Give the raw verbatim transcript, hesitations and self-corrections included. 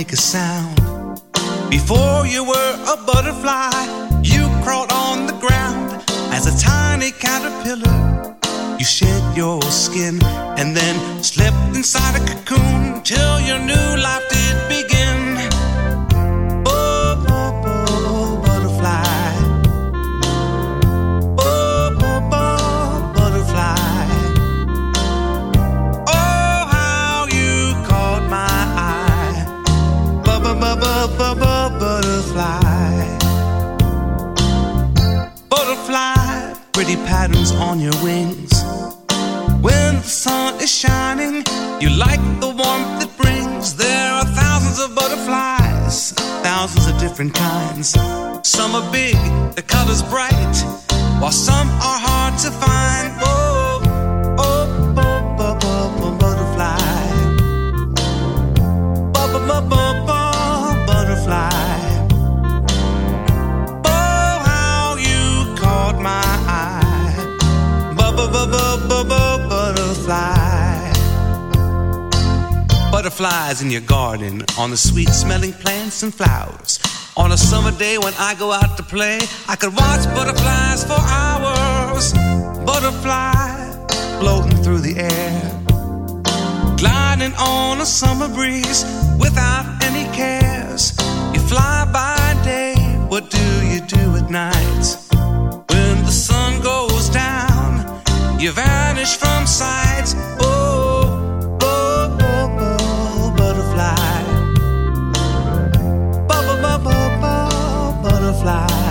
make a sound. Before you were a butterfly, you crawled on the ground as a tiny caterpillar. You shed your skin and then slept inside a cocoon till your new life did begin. Oh, oh, oh, butterfly. Oh, oh, oh, butterfly. Oh, how you caught my eye. Bu-bu-bu-bu-bu-butterfly. Butterfly, pretty patterns on your wings. When the sun is shining, you like the warmth it brings. There are thousands of butterflies, thousands of different kinds. Some are big, the color's bright, while some are hard to find. Oh, oh, oh, oh, oh, butterfly. Oh, oh, oh, oh, butterfly. Oh, how you caught my eye. Bu-bu-bu-bu-bu-bu. Butterfly. Butterflies in your garden, on the sweet smelling plants and flowers. On a summer day when I go out to play, I could watch butterflies for hours. Butterfly floating through the air, gliding on a summer breeze without any cares. You fly by day, what do you do at night? When the sun goes down, you vanish from sight. Oh, oh, oh, oh, butterfly. Bu-bu-bu-bu-bu, butterfly.